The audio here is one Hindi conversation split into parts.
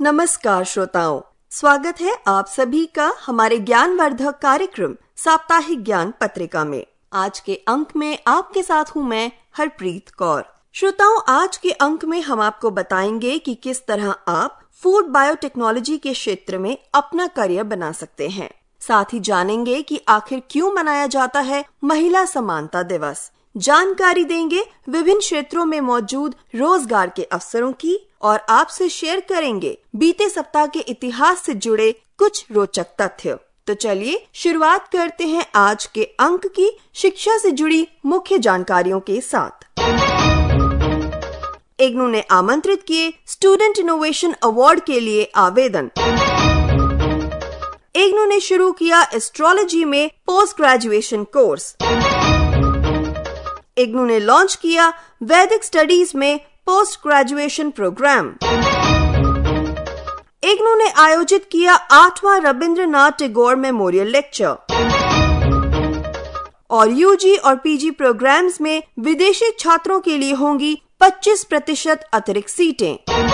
नमस्कार श्रोताओं, स्वागत है आप सभी का हमारे ज्ञानवर्धक कार्यक्रम साप्ताहिक ज्ञान पत्रिका में। आज के अंक में आपके साथ हूँ मैं हरप्रीत कौर। श्रोताओं, आज के अंक में हम आपको बताएंगे कि किस तरह आप फूड बायोटेक्नोलॉजी के क्षेत्र में अपना करियर बना सकते हैं। साथ ही जानेंगे कि आखिर क्यों मनाया जाता है महिला समानता दिवस। जानकारी देंगे विभिन्न क्षेत्रों में मौजूद रोजगार के अवसरों की और आपसे शेयर करेंगे बीते सप्ताह के इतिहास से जुड़े कुछ रोचक तथ्य। तो चलिए शुरुआत करते हैं आज के अंक की शिक्षा से जुड़ी मुख्य जानकारियों के साथ। इग्नू ने आमंत्रित किए स्टूडेंट इनोवेशन अवार्ड के लिए आवेदन। इग्नू ने शुरू किया एस्ट्रोलॉजी में पोस्ट ग्रेजुएशन कोर्स। इग्नू ने लॉन्च किया वैदिक स्टडीज में पोस्ट ग्रेजुएशन प्रोग्राम। इग्नू ने आयोजित किया 8वां रविंद्रनाथ टैगोर मेमोरियल लेक्चर। और यूजी और पीजी प्रोग्राम्स में विदेशी छात्रों के लिए होंगी 25% अतिरिक्त सीटें।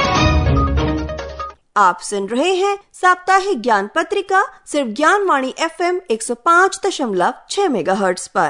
आप सुन रहे हैं साप्ताहिक ज्ञान पत्रिका सिर्फ ज्ञानवाणी FM 105.6 मेगाहर्ट्ज पर।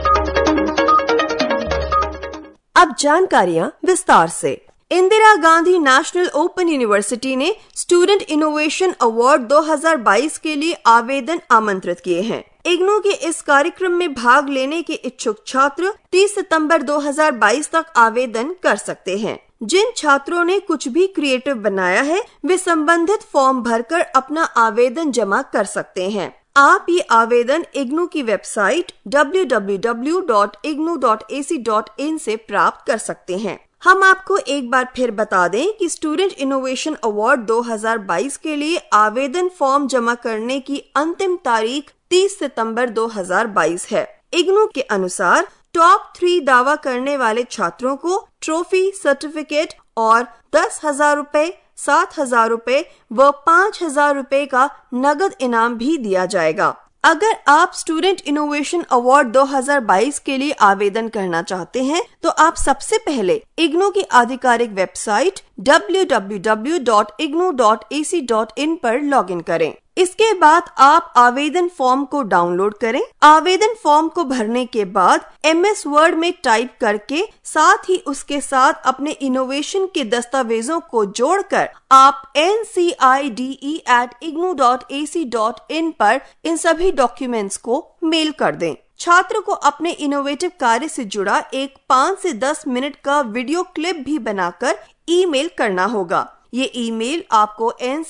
अब जानकारियां विस्तार से। Indira Gandhi national open university ने स्टूडेंट इनोवेशन अवार्ड 2022 के लिए आवेदन आमंत्रित किए हैं। इग्नू के इस कार्यक्रम में भाग लेने के इच्छुक छात्र 30 सितंबर 2022 तक आवेदन कर सकते हैं। जिन छात्रों ने कुछ भी क्रिएटिव बनाया है वे संबंधित फॉर्म भरकर अपना आवेदन जमा कर सकते हैं। आप ये आवेदन इग्नू की वेबसाइट www.ignu.ac.in से प्राप्त कर सकते हैं। हम आपको एक बार फिर बता दें कि स्टूडेंट इनोवेशन अवार्ड 2022 के लिए आवेदन फॉर्म जमा करने की अंतिम तारीख 30 सितंबर 2022 है। इग्नू के अनुसार टॉप 3 दावा करने वाले छात्रों को ट्रॉफी, सर्टिफिकेट और 10,000 रुपए, 7,000 रुपए व 5,000 रुपए का नगद इनाम भी दिया जाएगा। अगर आप स्टूडेंट इनोवेशन अवार्ड 2022 के लिए आवेदन करना चाहते हैं तो आप सबसे पहले इग्नू की आधिकारिक वेबसाइट www.ignu.ac.in पर लॉगिन करें। इसके बाद आप आवेदन फॉर्म को डाउनलोड करें। आवेदन फॉर्म को भरने के बाद MS वर्ड में टाइप करके साथ ही उसके साथ अपने इनोवेशन के दस्तावेजों को जोड़कर आप ncide@ignu.ac.in पर इन सभी डॉक्यूमेंट्स को मेल कर दें। छात्र को अपने इनोवेटिव कार्य से जुड़ा एक 5 से 10 मिनट का वीडियो क्लिप भी बनाकर ईमेल करना होगा। ये ईमेल आपको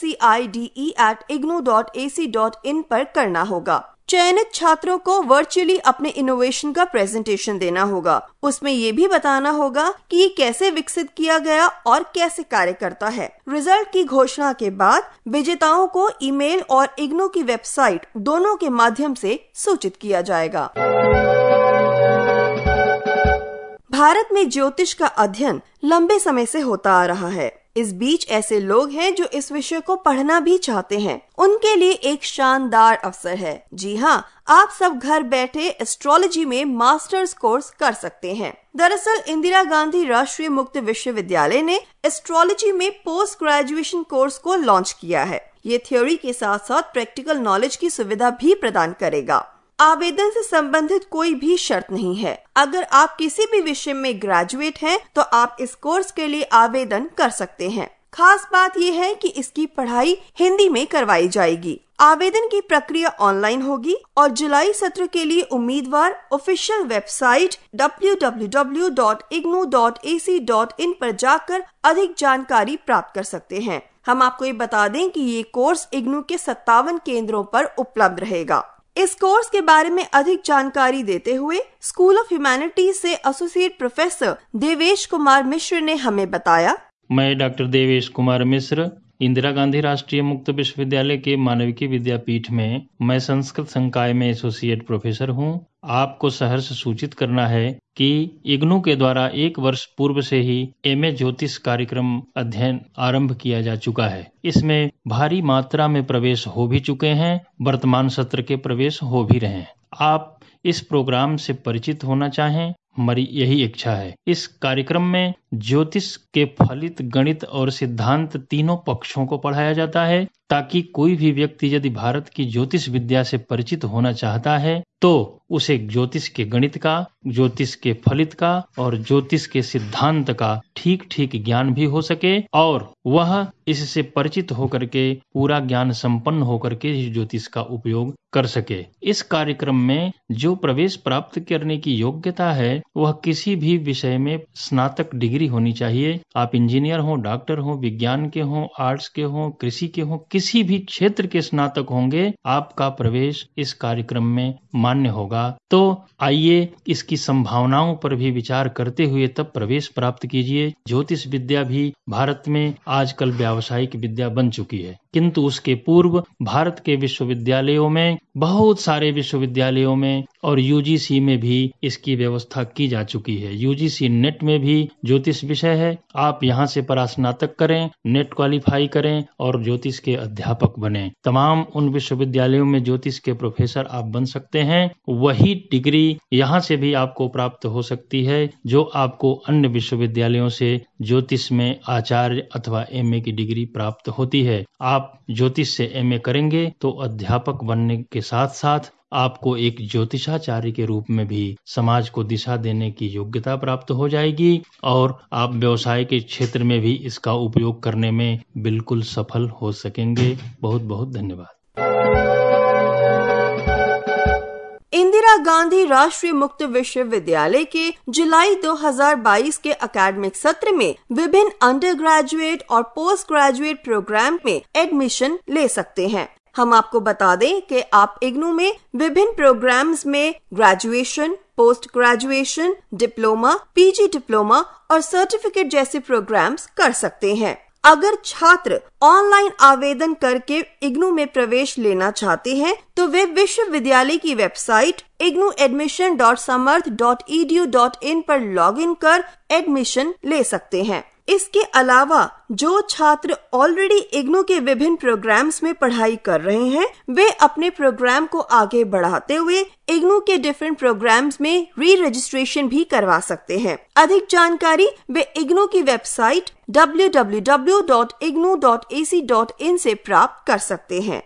ncide@ignu.ac.in पर करना होगा। चयनित छात्रों को वर्चुअली अपने इनोवेशन का प्रेजेंटेशन देना होगा। उसमें ये भी बताना होगा कि ये कैसे विकसित किया गया और कैसे कार्य करता है। रिजल्ट की घोषणा के बाद विजेताओं को ईमेल और इग्नू की वेबसाइट दोनों के माध्यम से सूचित किया जाएगा। भारत में ज्योतिष का अध्ययन लंबे समय से होता आ रहा है। इस बीच ऐसे लोग हैं जो इस विषय को पढ़ना भी चाहते हैं। उनके लिए एक शानदार अवसर है। जी हाँ, आप सब घर बैठे एस्ट्रोलॉजी में मास्टर्स कोर्स कर सकते हैं। दरअसल इंदिरा गांधी राष्ट्रीय मुक्त विश्वविद्यालय ने एस्ट्रोलॉजी में पोस्ट ग्रेजुएशन कोर्स को लॉन्च किया है। ये थ्योरी के साथ साथ प्रैक्टिकल नॉलेज की सुविधा भी प्रदान करेगा। आवेदन से संबंधित कोई भी शर्त नहीं है। अगर आप किसी भी विषय में ग्रेजुएट हैं तो आप इस कोर्स के लिए आवेदन कर सकते हैं। खास बात यह है कि इसकी पढ़ाई हिंदी में करवाई जाएगी। आवेदन की प्रक्रिया ऑनलाइन होगी और जुलाई सत्र के लिए उम्मीदवार ऑफिशियल वेबसाइट www.ignu.ac.in पर जाकर अधिक जानकारी प्राप्त कर सकते हैं। हम आपको ये बता दें कि ये कोर्स इग्नू के 57 केंद्रों पर उपलब्ध रहेगा। इस कोर्स के बारे में अधिक जानकारी देते हुए स्कूल ऑफ ह्यूमैनिटीज से एसोसिएट प्रोफेसर देवेश कुमार मिश्र ने हमें बताया। मैं डॉक्टर देवेश कुमार मिश्र इंदिरा गांधी राष्ट्रीय मुक्त विश्वविद्यालय के मानविकी विद्यापीठ में मैं संस्कृत संकाय में एसोसिएट प्रोफेसर हूं। आपको सहर्ष सूचित करना है कि इग्नू के द्वारा 1 वर्ष पूर्व से ही MA ज्योतिष कार्यक्रम अध्ययन आरंभ किया जा चुका है। इसमें भारी मात्रा में प्रवेश हो भी चुके हैं, वर्तमान सत्र के प्रवेश हो भी रहे हैं। आप इस प्रोग्राम से परिचित होना चाहें, हमारी यही इच्छा है। इस कार्यक्रम में ज्योतिष के फलित, गणित और सिद्धांत तीनों पक्षों को पढ़ाया जाता है, ताकि कोई भी व्यक्ति यदि भारत की ज्योतिष विद्या से परिचित होना चाहता है तो उसे ज्योतिष के गणित का, ज्योतिष के फलित का और ज्योतिष के सिद्धांत का ठीक ठीक ज्ञान भी हो सके और वह इससे परिचित होकर के पूरा ज्ञान संपन्न होकर के ज्योतिष का उपयोग कर सके। इस कार्यक्रम में जो प्रवेश प्राप्त करने की योग्यता है वह किसी भी विषय में स्नातक डिग्री होनी चाहिए। आप इंजीनियर हो, डॉक्टर हो, विज्ञान के हो, आर्ट्स के हो, कृषि के हो, किसी भी क्षेत्र के स्नातक होंगे, आपका प्रवेश इस कार्यक्रम में मान्य होगा। तो आइए इसकी संभावनाओं पर भी विचार करते हुए तब प्रवेश प्राप्त कीजिए। ज्योतिष विद्या भी भारत में आजकल व्यावसायिक विद्या बन चुकी है, किंतु उसके पूर्व भारत के विश्वविद्यालयों में, बहुत सारे विश्वविद्यालयों में और यूजीसी में भी इसकी व्यवस्था की जा चुकी है। यूजीसी नेट में भी ज्योतिष विषय है। आप यहाँ से परास्नातक करें, नेट क्वालिफाई करें और ज्योतिष के अध्यापक बने। तमाम उन विश्वविद्यालयों में ज्योतिष के प्रोफेसर आप बन सकते हैं। वही डिग्री यहाँ से भी आपको प्राप्त हो सकती है जो आपको अन्य विश्वविद्यालयों से ज्योतिष में आचार्य अथवा एमए की डिग्री प्राप्त होती है। आप ज्योतिष से एमए करेंगे तो अध्यापक बनने के साथ साथ आपको एक ज्योतिषाचार्य के रूप में भी समाज को दिशा देने की योग्यता प्राप्त हो जाएगी और आप व्यवसाय के क्षेत्र में भी इसका उपयोग करने में बिल्कुल सफल हो सकेंगे। बहुत बहुत धन्यवाद। इंदिरा गांधी राष्ट्रीय मुक्त विश्वविद्यालय के जुलाई 2022 के एकेडमिक सत्र में विभिन्न अंडर ग्रेजुएट और पोस्ट ग्रेजुएट प्रोग्राम में एडमिशन ले सकते हैं। हम आपको बता दें कि आप इग्नू में विभिन्न प्रोग्राम्स में graduation, post graduation, diploma, PG diploma और सर्टिफिकेट जैसे प्रोग्राम्स कर सकते हैं। अगर छात्र ऑनलाइन आवेदन करके इग्नू में प्रवेश लेना चाहते हैं तो वे विश्वविद्यालय की वेबसाइट ignuadmission.samarth.edu.in पर लॉगिन कर एडमिशन ले सकते हैं। इसके अलावा जो छात्र ऑलरेडी इग्नू के विभिन्न प्रोग्राम्स में पढ़ाई कर रहे हैं वे अपने प्रोग्राम को आगे बढ़ाते हुए इग्नू के डिफरेंट प्रोग्राम्स में री रजिस्ट्रेशन भी करवा सकते हैं। अधिक जानकारी वे इग्नू की वेबसाइट www.ignu.ac.in से प्राप्त कर सकते हैं।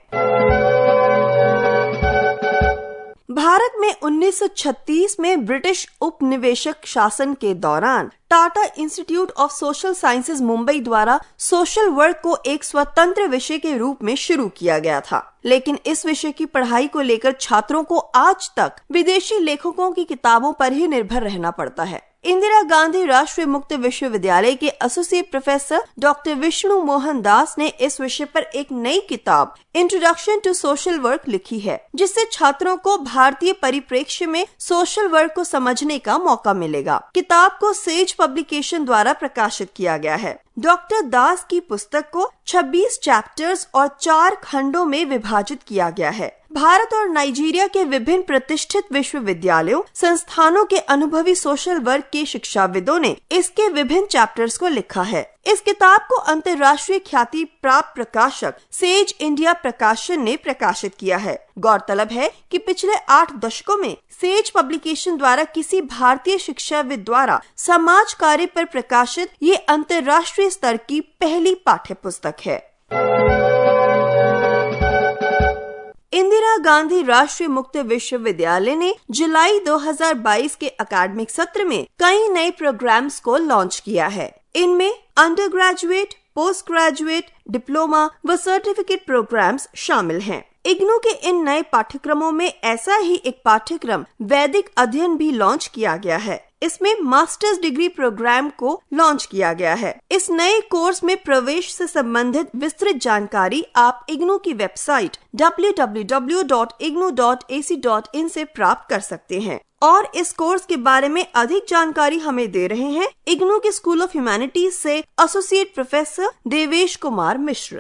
भारत में 1936 में ब्रिटिश उपनिवेशक शासन के दौरान Tata institute of social sciences Mumbai द्वारा सोशल वर्क को एक स्वतंत्र विषय के रूप में शुरू किया गया था, लेकिन इस विषय की पढ़ाई को लेकर छात्रों को आज तक विदेशी लेखकों की किताबों पर ही निर्भर रहना पड़ता है। इंदिरा गांधी राष्ट्रीय मुक्त विश्वविद्यालय के associate professor doctor Vishnu Mohan Das ने इस विषय पर एक नई किताब इंट्रोडक्शन टू सोशल वर्क लिखी है, जिससे छात्रों को भारतीय परिप्रेक्ष्य में सोशल वर्क को समझने का मौका मिलेगा। किताब को सेज पब्लिकेशन द्वारा प्रकाशित किया गया है। डॉक्टर दास की पुस्तक को 26 चैप्टर्स और 4 खंडों में विभाजित किया गया है। भारत और नाइजीरिया के विभिन्न प्रतिष्ठित विश्वविद्यालयों, संस्थानों के अनुभवी सोशल वर्क के शिक्षाविदों ने इसके विभिन्न चैप्टर्स को लिखा है। इस किताब को अंतर्राष्ट्रीय ख्याति प्राप्त प्रकाशक सेज इंडिया प्रकाशन ने प्रकाशित किया है। गौरतलब है कि पिछले 8 दशकों में सेज पब्लिकेशन द्वारा किसी भारतीय शिक्षाविद द्वारा समाज कार्य पर प्रकाशित ये अंतर्राष्ट्रीय स्तर की पहली पाठ्य पुस्तक है। इंदिरा गांधी राष्ट्रीय मुक्त विश्वविद्यालय ने जुलाई 2022 के एकेडमिक सत्र में कई नए प्रोग्राम्स को लॉन्च किया है। इनमें under graduate, post graduate, diploma व सर्टिफिकेट प्रोग्राम्स शामिल हैं। इग्नू के इन नए पाठ्यक्रमों में ऐसा ही एक पाठ्यक्रम वैदिक अध्ययन भी लॉन्च किया गया है। इसमें मास्टर्स डिग्री प्रोग्राम को लॉन्च किया गया है। इस नए कोर्स में प्रवेश से संबंधित विस्तृत जानकारी आप इग्नू की वेबसाइट www.ignu.ac.in से प्राप्त कर सकते हैं। और इस कोर्स के बारे में अधिक जानकारी हमें दे रहे हैं इग्नू के स्कूल ऑफ ह्यूमैनिटीज से एसोसिएट प्रोफेसर देवेश कुमार मिश्र।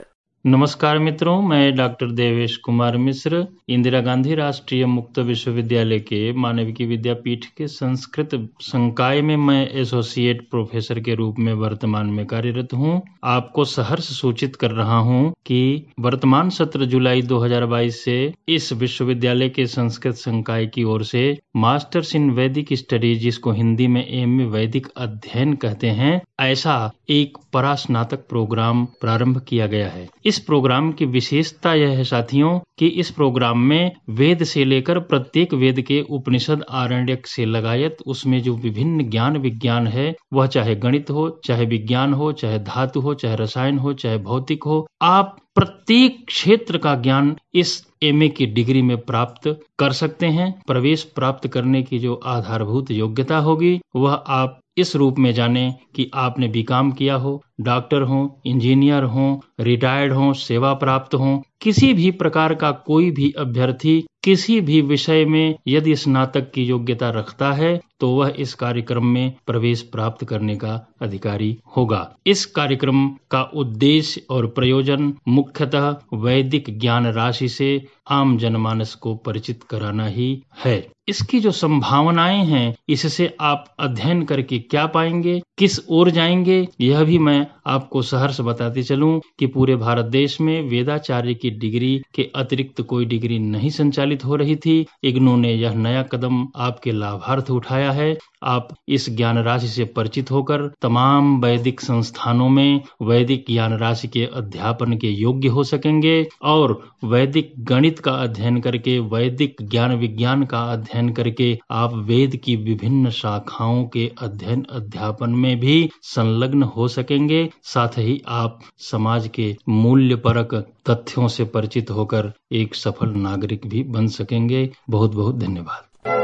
नमस्कार मित्रों, मैं डॉक्टर देवेश कुमार मिश्र इंदिरा गांधी राष्ट्रीय मुक्त विश्वविद्यालय के मानविकी विद्यापीठ के संस्कृत संकाय में मैं एसोसिएट प्रोफेसर के रूप में वर्तमान में कार्यरत हूं। आपको सहर्ष सूचित कर रहा हूं कि वर्तमान सत्र जुलाई 2022 से इस विश्वविद्यालय के संस्कृत संकाय की ओर से मास्टर्स इन वैदिक स्टडीज, जिसको हिंदी में एमए वैदिक अध्ययन कहते हैं, ऐसा एक परास्नातक प्रोग्राम प्रारंभ किया गया है। इस प्रोग्राम की विशेषता यह है साथियों कि इस प्रोग्राम में वेद से लेकर प्रत्येक वेद के उपनिषद, आरण्यक से लगायत उसमें जो विभिन्न ज्ञान विज्ञान है, वह चाहे गणित हो, चाहे विज्ञान हो, चाहे धातु हो, चाहे रसायन हो, चाहे भौतिक हो, आप प्रत्येक क्षेत्र का ज्ञान इस एमए की डिग्री में प्राप्त कर सकते हैं। प्रवेश प्राप्त करने की जो आधारभूत योग्यता होगी वह आप इस रूप में जाने कि आपने बीकॉम किया हो, डॉक्टर हो, इंजीनियर हो, रिटायर्ड हो, सेवा प्राप्त हो, किसी भी प्रकार का कोई भी अभ्यर्थी किसी भी विषय में यदि स्नातक की योग्यता रखता है तो वह इस कार्यक्रम में प्रवेश प्राप्त करने का अधिकारी होगा। इस कार्यक्रम का उद्देश्य और प्रयोजन मुख्यतः वैदिक ज्ञान राशि से आम जनमानस को परिचित कराना ही है। इसकी जो संभावनाएं हैं, इससे आप अध्ययन करके क्या पाएंगे, किस ओर जाएंगे, यह भी मैं आपको सहर्ष बताते चलूं कि पूरे भारत देश में वेदाचार्य की डिग्री के अतिरिक्त कोई डिग्री नहीं संचालित हो रही थी। इग्नू ने यह नया कदम आपके लाभार्थ उठाया है। आप इस ज्ञान राशि से परिचित होकर तमाम वैदिक संस्थानों में वैदिक ज्ञान राशि के अध्यापन के योग्य हो सकेंगे और वैदिक गणित का अध्ययन करके, वैदिक ज्ञान विज्ञान का अध्ययन करके आप वेद की विभिन्न शाखाओं के अध्ययन अध्यापन में भी संलग्न हो सकेंगे। साथ ही आप समाज के मूल्यपरक तथ्यों से परिचित होकर एक सफल नागरिक भी बन सकेंगे। बहुत बहुत धन्यवाद।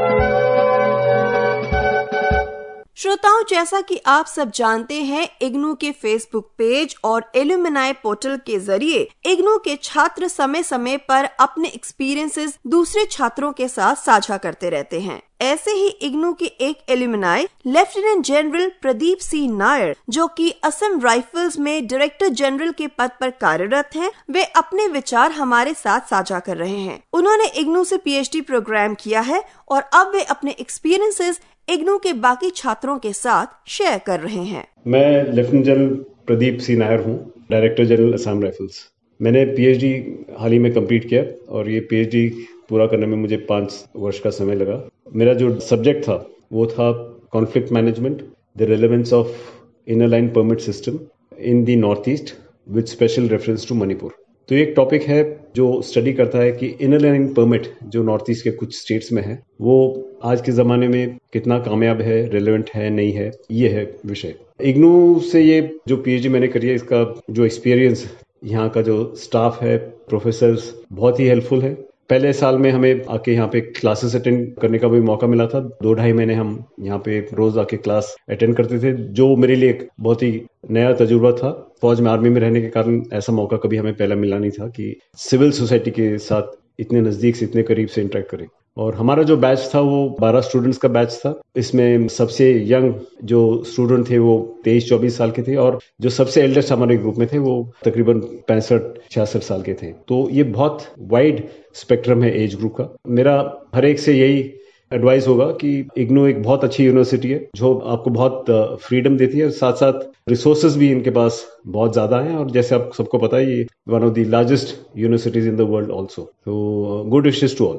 श्रोताओं, जैसा कि आप सब जानते हैं, इग्नू के फेसबुक पेज और एल्यूमिनाई पोर्टल के जरिए इग्नू के छात्र समय समय पर अपने एक्सपीरियंसेस दूसरे छात्रों के साथ साझा करते रहते हैं। ऐसे ही इग्नू के एक alumni lieutenant general Pradeep C Nair, जो कि असम राइफल्स में डायरेक्टर जनरल के पद पर कार्यरत हैं, वे अपने विचार हमारे साथ साझा कर रहे हैं। उन्होंने इग्नू से पीएचडी प्रोग्राम किया है और अब वे अपने एक्सपीरियंसेस इग्नू के बाकी छात्रों के साथ शेयर कर रहे हैं। मैं lieutenant general Pradeep C Nair हूँ, डायरेक्टर जनरल असम राइफल्स। मैंने पीएचडी हाल ही में कंप्लीट किया और ये पीएचडी पूरा करने में मुझे 5 वर्ष का समय लगा। मेरा जो सब्जेक्ट था वो था conflict management, the relevance of inner line permit system in the north east with special reference to Manipur. तो एक टॉपिक है जो स्टडी करता है कि इनर लाइन परमिट जो नॉर्थ ईस्ट के कुछ स्टेट्स में है, वो आज के ज़माने में कितना कामयाब है, रेलेवेंट है, नहीं है, ये है विषय। इग्नू से ये जो पीएचडी मैंने करी है, इसका जो एक्सपीरियंस, यहाँ का जो स्टाफ है, प्रोफेसर्स बहुत ही हेल्पफुल है। पहले साल में हमें आके यहाँ पे क्लासेस अटेंड करने का भी मौका मिला था। 2-2.5 महीने हम यहाँ पे रोज आके क्लास अटेंड करते थे, जो मेरे लिए एक बहुत ही नया तजुर्बा था। फौज में, आर्मी में रहने के कारण ऐसा मौका कभी हमें पहले मिला नहीं था कि सिविल सोसाइटी के साथ इतने नजदीक से, इतने करीब से इंटरेक्ट करें। और हमारा जो बैच था वो 12 स्टूडेंट्स का बैच था। इसमें सबसे यंग जो स्टूडेंट थे वो 23-24 साल के थे और जो सबसे एल्डेस्ट हमारे ग्रुप में थे वो तकरीबन 65-66 साल के थे। तो ये बहुत वाइड स्पेक्ट्रम है एज ग्रुप का। मेरा हर एक से यही एडवाइस होगा कि इग्नू एक बहुत अच्छी यूनिवर्सिटी है जो आपको बहुत फ्रीडम देती है, साथ साथ रिसोर्सेज भी इनके पास बहुत ज्यादा हैं और जैसे आप सबको पता है ये one of the largest universities in the world also. तो good wishes to all.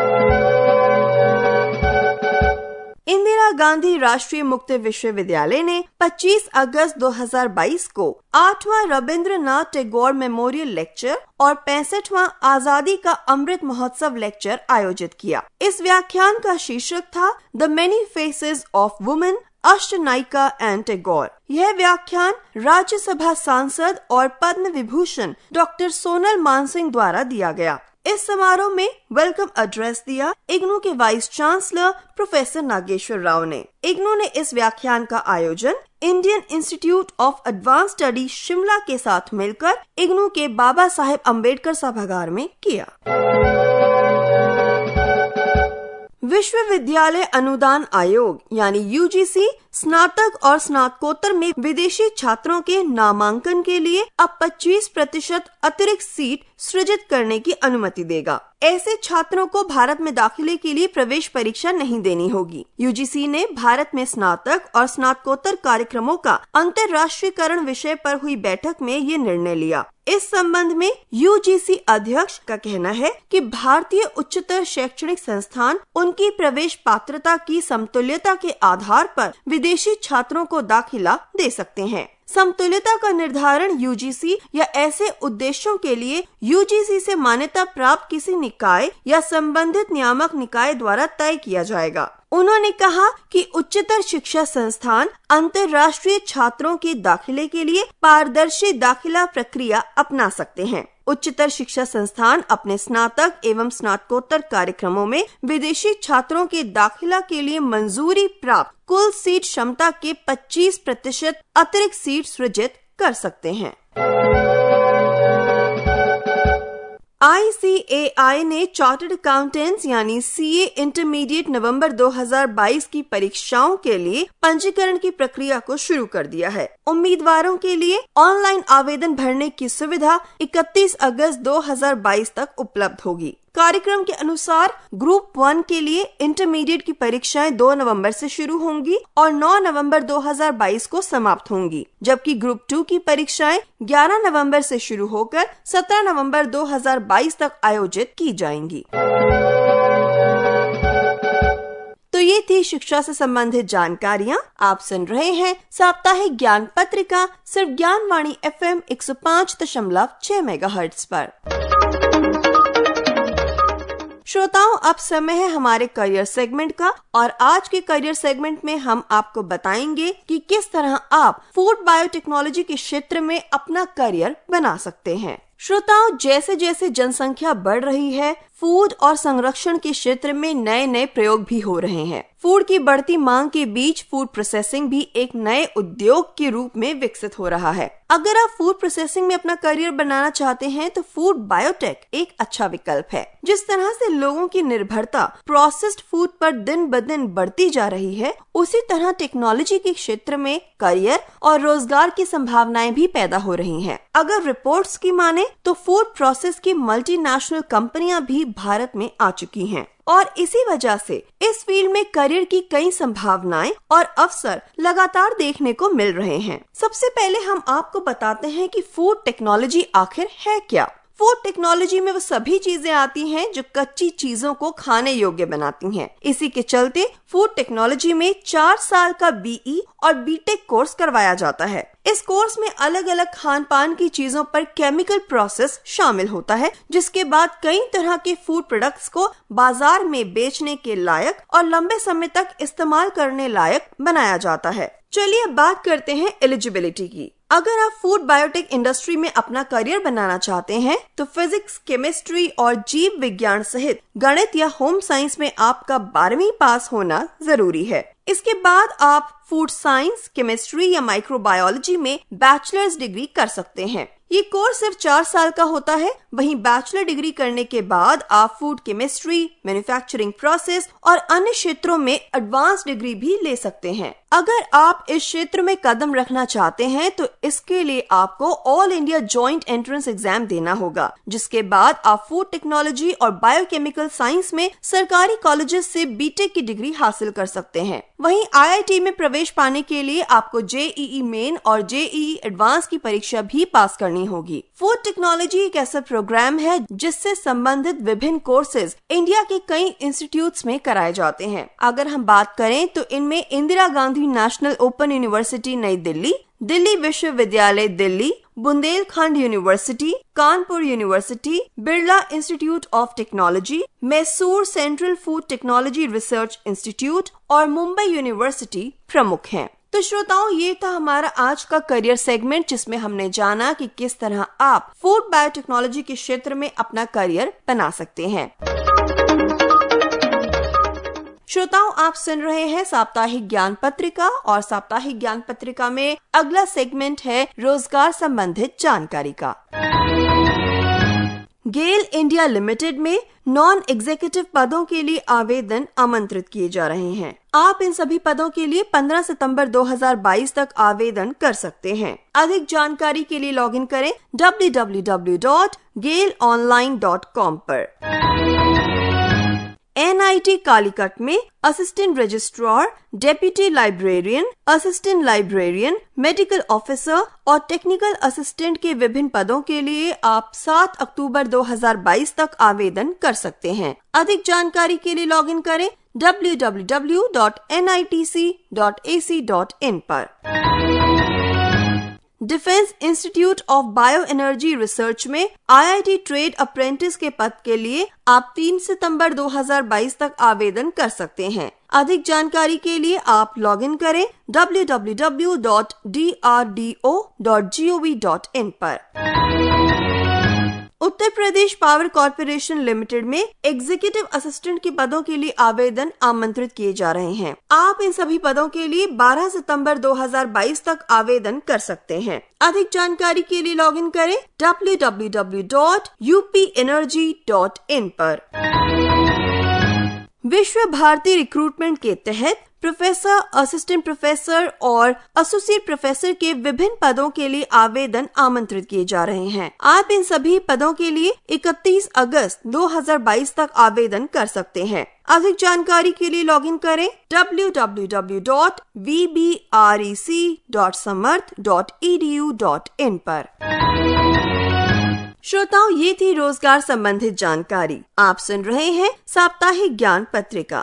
Indira Gandhi राष्ट्रीय मुक्त विश्वविद्यालय ने 25 अगस्त 2022 को 8वां रविंद्रनाथ टैगोर मेमोरियल लेक्चर और 65वां आजादी का अमृत महोत्सव लेक्चर आयोजित किया। इस व्याख्यान का शीर्षक था the many faces of women, Ashtanayika and Tagore. यह व्याख्यान राज्यसभा सांसद और पद्म विभूषण डॉक्टर सोनल मानसिंह द्वारा दिया गया। इस समारोह में वेलकम एड्रेस दिया इग्नू के vice chancellor professor Nageshwar Rao ने। इग्नू ने इस व्याख्यान का आयोजन Indian institute of advance study Shimla के साथ मिलकर इग्नू के बाबा साहेब अम्बेडकर सभागार में किया। विश्वविद्यालय अनुदान आयोग यानी यूजीसी स्नातक और स्नातकोत्तर में विदेशी छात्रों के नामांकन के लिए अब 25% अतिरिक्त सीट सृजित करने की अनुमति देगा। ऐसे छात्रों को भारत में दाखिले के लिए प्रवेश परीक्षा नहीं देनी होगी। यूजीसी ने भारत में स्नातक और स्नातकोत्तर कार्यक्रमों का अंतर्राष्ट्रीयकरण विषय पर हुई बैठक में ये निर्णय लिया। इस संबंध में यूजीसी अध्यक्ष का कहना है कि भारतीय उच्चतर शैक्षणिक संस्थान उनकी प्रवेश पात्रता की समतुल्यता के आधार पर विदेशी छात्रों को दाखिला दे सकते हैं। समतुल्यता का निर्धारण यूजीसी या ऐसे उद्देश्यों के लिए यूजीसी से मान्यता प्राप्त किसी निकाय या संबंधित नियामक निकाय द्वारा तय किया जाएगा। उन्होंने कहा कि उच्चतर शिक्षा संस्थान अंतर्राष्ट्रीय छात्रों के दाखिले के लिए पारदर्शी दाखिला प्रक्रिया अपना सकते हैं। उच्चतर शिक्षा संस्थान अपने स्नातक एवं स्नातकोत्तर कार्यक्रमों में विदेशी छात्रों के दाखिला के लिए मंजूरी प्राप्त कुल सीट क्षमता के 25% अतिरिक्त सीट सृजित कर सकते हैं। ICAI ने चार्टर्ड अकाउंटेंट्स यानी CA इंटरमीडिएट नवंबर 2022 की परीक्षाओं के लिए पंजीकरण की प्रक्रिया को शुरू कर दिया है। उम्मीदवारों के लिए ऑनलाइन आवेदन भरने की सुविधा 31 अगस्त 2022 तक उपलब्ध होगी। कार्यक्रम के अनुसार ग्रुप 1 के लिए इंटरमीडिएट की परीक्षाएं 2 नवंबर से शुरू होंगी और 9 नवंबर 2022 को समाप्त होंगी, जबकि ग्रुप 2 की परीक्षाएं 11 नवंबर से शुरू होकर 17 नवंबर 2022 तक आयोजित की जाएंगी। तो ये थी शिक्षा से संबंधित जानकारियाँ। आप सुन रहे हैं साप्ताहिक ज्ञान पत्रिका सिर्फ ज्ञानवाणी FM 105.6 मेगाहर्ट्ज पर। श्रोताओं, अब समय है हमारे करियर सेगमेंट का और आज के करियर सेगमेंट में हम आपको बताएंगे कि किस तरह आप फूड बायोटेक्नोलॉजी के क्षेत्र में अपना करियर बना सकते हैं। श्रोताओं, जैसे जैसे जनसंख्या बढ़ रही है, फूड और संरक्षण के क्षेत्र में नए नए प्रयोग भी हो रहे हैं। फूड की बढ़ती मांग के बीच फूड प्रोसेसिंग भी एक नए उद्योग के रूप में विकसित हो रहा है। अगर आप फूड प्रोसेसिंग में अपना करियर बनाना चाहते हैं तो फूड बायोटेक एक अच्छा विकल्प है। जिस तरह से लोगों की निर्भरता प्रोसेस्ड फूड पर दिन ब दिन बढ़ती जा रही है, उसी तरह टेक्नोलॉजी के क्षेत्र में करियर और रोजगार की संभावनाएं भी पैदा हो रही हैं। अगर रिपोर्ट्स की माने तो फूड प्रोसेस की मल्टीनेशनल कंपनियां भी भारत में आ चुकी हैं और इसी वजह से इस फील्ड में करियर की कई संभावनाएं और अवसर लगातार देखने को मिल रहे हैं। सबसे पहले हम आपको बताते हैं कि फूड टेक्नोलॉजी आखिर है क्या। फूड टेक्नोलॉजी में वो सभी चीजें आती हैं जो कच्ची चीजों को खाने योग्य बनाती हैं। इसी के चलते फूड टेक्नोलॉजी में 4 साल का BE और BTech कोर्स करवाया जाता है। इस कोर्स में अलग अलग खान पान की चीजों पर केमिकल प्रोसेस शामिल होता है, जिसके बाद कई तरह के फूड प्रोडक्ट्स को बाजार में बेचने के लायक और लंबे समय तक इस्तेमाल करने लायक बनाया जाता है। चलिए अब बात करते हैं एलिजिबिलिटी की। अगर आप फूड बायोटेक इंडस्ट्री में अपना करियर बनाना चाहते हैं तो फिजिक्स, केमिस्ट्री और जीव विज्ञान सहित गणित या होम साइंस में आपका 12वीं पास होना जरूरी है। इसके बाद आप फूड साइंस, केमिस्ट्री या माइक्रोबायोलॉजी में बैचलर्स डिग्री कर सकते हैं। ये कोर्स सिर्फ 4 साल का होता है। वहीं बैचलर डिग्री करने के बाद आप फूड केमिस्ट्री, मैन्युफैक्चरिंग प्रोसेस और अन्य क्षेत्रों में एडवांस डिग्री भी ले सकते हैं। अगर आप इस क्षेत्र में कदम रखना चाहते हैं तो इसके लिए आपको all India joint entrance exam देना होगा, जिसके बाद आप फूड टेक्नोलॉजी और बायोकेमिकल साइंस में सरकारी कॉलेजेस से BTech की डिग्री हासिल कर सकते हैं। वहीं IIT में प्रवेश पाने के लिए आपको JEE मेन और JEE एडवांस की परीक्षा भी पास करनी होगी। फूड टेक्नोलॉजी एक ऐसा प्रोग्राम है जिससे संबंधित विभिन्न कोर्सेज इंडिया के कई इंस्टीट्यूट्स में कराए जाते हैं। अगर हम बात करें तो इनमें Indira Gandhi national open university नई दिल्ली, दिल्ली विश्वविद्यालय Delhi, Bundelkhand university, Kanpur university, Birla institute of technology, Mysore central food technology research institute और मुंबई यूनिवर्सिटी प्रमुख हैं। तो श्रोताओं, ये था हमारा आज का करियर सेगमेंट, जिसमें हमने जाना कि किस तरह आप फूड बायोटेक्नोलॉजी के क्षेत्र में अपना करियर बना सकते हैं। श्रोताओं, आप सुन रहे हैं साप्ताहिक ज्ञान पत्रिका और साप्ताहिक ज्ञान पत्रिका में अगला सेगमेंट है रोजगार संबंधित जानकारी का। गेल इंडिया लिमिटेड में नॉन एग्जीक्यूटिव पदों के लिए आवेदन आमंत्रित किए जा रहे हैं। आप इन सभी पदों के लिए 15 सितंबर 2022 तक आवेदन कर सकते हैं। अधिक जानकारी के लिए लॉगिन करें www.gailonline.com पर। NIT कालीकट में assistant registrar, deputy librarian, assistant librarian, medical officer और टेक्निकल असिस्टेंट के विभिन्न पदों के लिए आप 7 अक्टूबर 2022 तक आवेदन कर सकते हैं। अधिक जानकारी के लिए लॉगिन करें www.nitc.ac.in पर। Defence institute of bio energy research में IIT ट्रेड अप्रेंटिस के पद के लिए आप 3 सितंबर 2022 तक आवेदन कर सकते हैं। अधिक जानकारी के लिए आप लॉगिन करें www.drdo.gov.in पर। Uttar Pradesh power corporation limited में एग्जीक्यूटिव असिस्टेंट के पदों के लिए आवेदन आमंत्रित किए जा रहे हैं। आप इन सभी पदों के लिए 12 सितंबर 2022 तक आवेदन कर सकते हैं। अधिक जानकारी के लिए लॉगिन करें www.upenergy.in पर। विश्व भारती रिक्रूटमेंट के तहत प्रोफेसर, असिस्टेंट प्रोफेसर और एसोसिएट प्रोफेसर के विभिन्न पदों के लिए आवेदन आमंत्रित किए जा रहे हैं। आप इन सभी पदों के लिए 31 अगस्त 2022 तक आवेदन कर सकते हैं। अधिक जानकारी के लिए लॉगिन करें www.vbrec.samarth.edu.in पर। श्रोताओं, ये थी रोजगार संबंधित जानकारी। आप सुन रहे हैं साप्ताहिक ज्ञान पत्रिका।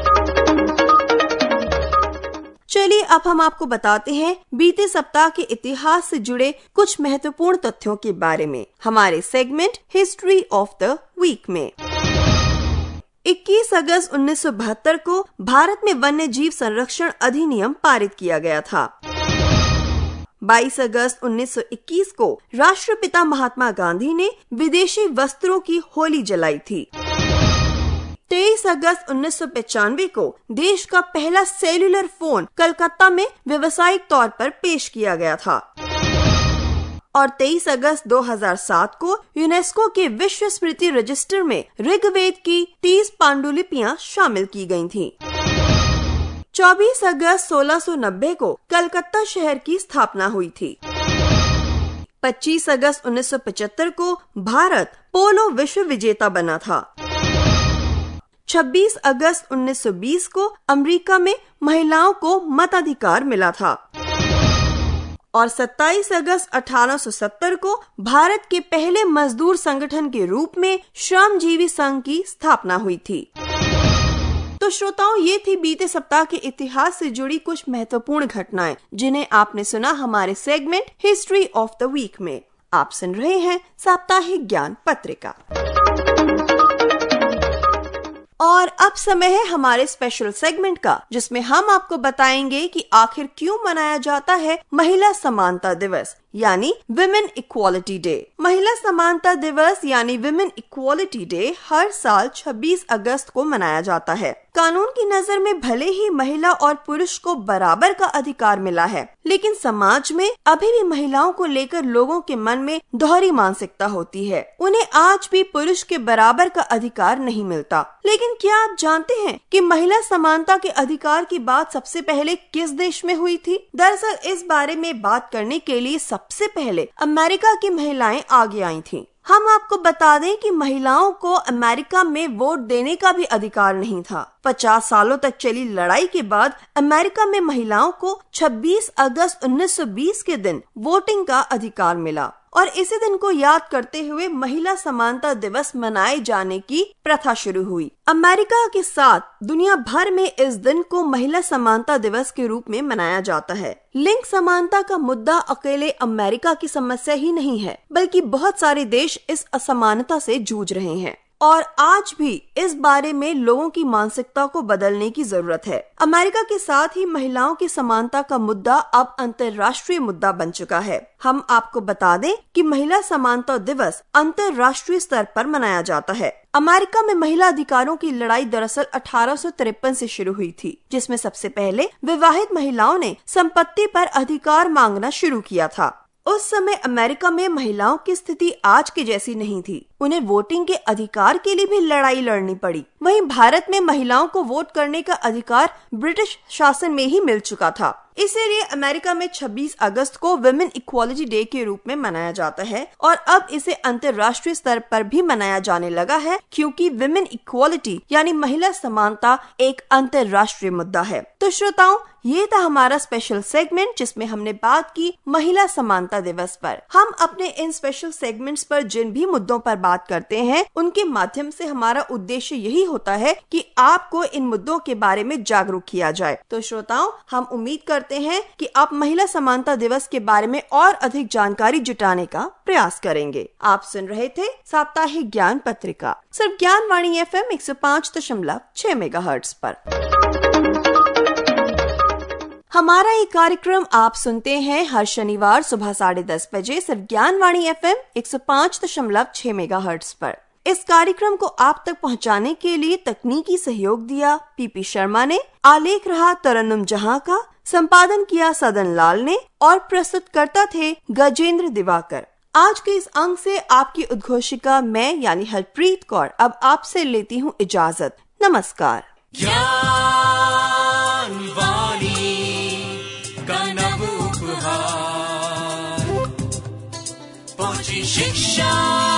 चलिए अब हम आपको बताते हैं बीते सप्ताह के इतिहास से जुड़े कुछ महत्वपूर्ण तथ्यों के बारे में हमारे segment history of the week में। 21 अगस्त 1972 को भारत में वन्य जीव संरक्षण अधिनियम पारित किया गया था। 22 अगस्त 1921 को राष्ट्रपिता महात्मा गांधी ने विदेशी वस्त्रों की होली जलाई थी। 23 अगस्त 1995 को देश का पहला सेल्यूलर फोन कलकत्ता में व्यावसायिक तौर पर पेश किया गया था। और 23 अगस्त 2007 को यूनेस्को के विश्व स्मृति रजिस्टर में ऋग्वेद की 30 पांडुलिपियां शामिल की गई थीं। 24 अगस्त 1690 को कलकत्ता शहर की स्थापना हुई थी। 25 अगस्त 1975 को भारत पोलो विश्व विजेता बना था। 26 अगस्त 1920 को अमेरिका में महिलाओं को मताधिकार मिला था। और 27 अगस्त 1870 को भारत के पहले मजदूर संगठन के रूप में श्रमजीवी संघ की स्थापना हुई थी। तो श्रोताओं, ये थी बीते सप्ताह के इतिहास से जुड़ी कुछ महत्वपूर्ण घटनाएं जिन्हें आपने सुना हमारे segment history of the week में। आप सुन रहे हैं साप्ताहिक ज्ञान पत्रिका। और अब समय है हमारे स्पेशल सेगमेंट का, जिसमें हम आपको बताएंगे कि आखिर क्यों मनाया जाता है महिला समानता दिवस यानी विमेन इक्वालिटी डे। महिला समानता दिवस यानी विमेन इक्वालिटी डे हर साल 26 अगस्त को मनाया जाता है। कानून की नजर में भले ही महिला और पुरुष को बराबर का अधिकार मिला है, लेकिन समाज में अभी भी महिलाओं को लेकर लोगों के मन में दोहरी मानसिकता होती है। उन्हें आज भी पुरुष के बराबर का अधिकार नहीं मिलता। लेकिन क्या आप जानते हैं कि महिला समानता के अधिकार की बात सबसे पहले किस देश में हुई थी? दरअसल इस बारे में बात करने के लिए सबसे पहले अमेरिका की महिलाएं आगे आई थीं। हम आपको बता दें कि महिलाओं को अमेरिका में वोट देने का भी अधिकार नहीं था। 50 सालों तक चली लड़ाई के बाद अमेरिका में महिलाओं को 26 अगस्त 1920 के दिन वोटिंग का अधिकार मिला और इसी दिन को याद करते हुए महिला समानता दिवस मनाए जाने की प्रथा शुरू हुई। अमेरिका के साथ दुनिया भर में इस दिन को महिला समानता दिवस के रूप में मनाया जाता है। लिंग समानता का मुद्दा अकेले अमेरिका की समस्या ही नहीं है, बल्कि बहुत सारे देश इस असमानता से जूझ रहे हैं और आज भी इस बारे में लोगों की मानसिकता को बदलने की जरूरत है। अमेरिका के साथ ही महिलाओं की समानता का मुद्दा अब अंतर्राष्ट्रीय मुद्दा बन चुका है। हम आपको बता दें कि महिला समानता दिवस अंतर्राष्ट्रीय स्तर पर मनाया जाता है। अमेरिका में महिला अधिकारों की लड़ाई दरअसल 1853 से शुरू हुई थी, जिसमें सबसे पहले विवाहित महिलाओं ने संपत्ति पर अधिकार मांगना शुरू किया था। उस समय अमेरिका में महिलाओं की स्थिति आज के जैसी नहीं थी। उन्हें वोटिंग के अधिकार के लिए भी लड़ाई लड़नी पड़ी। वहीं भारत में महिलाओं को वोट करने का अधिकार ब्रिटिश शासन में ही मिल चुका था। इसीलिए अमेरिका में 26 अगस्त को वुमेन इक्वालिटी डे के रूप में मनाया जाता है और अब इसे अंतर्राष्ट्रीय स्तर पर भी मनाया जाने लगा है, क्योंकि वुमेन इक्वालिटी यानी महिला समानता एक अंतर्राष्ट्रीय मुद्दा है। तो श्रोताओं, ये था हमारा स्पेशल सेगमेंट जिसमें हमने बात की महिला समानता दिवस पर। हम अपने इन स्पेशल सेगमेंट्स पर जिन भी मुद्दों पर बात करते हैं उनके माध्यम से हमारा उद्देश्य यही होता है कि आपको इन मुद्दों के बारे में जागरूक किया जाए। तो श्रोताओं, हम उम्मीद करते हैं कि आप महिला समानता दिवस के बारे में और अधिक जानकारी जुटाने का प्रयास करेंगे। आप सुन रहे थे साप्ताहिक ज्ञान पत्रिका, सिर्फ ज्ञानवाणी FM 105.6 मेगाहर्ट्ज पर। हमारा ये कार्यक्रम आप सुनते हैं हर शनिवार सुबह 10:30 बजे सिर्फ ज्ञानवाणी FM 105.6 मेगाहर्ट्ज पर। इस कार्यक्रम को आप तक पहुंचाने के लिए तकनीकी सहयोग दिया PP शर्मा ने, आलेख रहा तरन्नुम जहां का, संपादन किया सदन लाल ने और प्रस्तुतकर्ता थे गजेंद्र दिवाकर। आज के इस अंक से आपकी उद्घोषिका मैं यानी हरप्रीत कौर अब आपसे लेती हूँ इजाजत। नमस्कार। पहुंची शिक्षा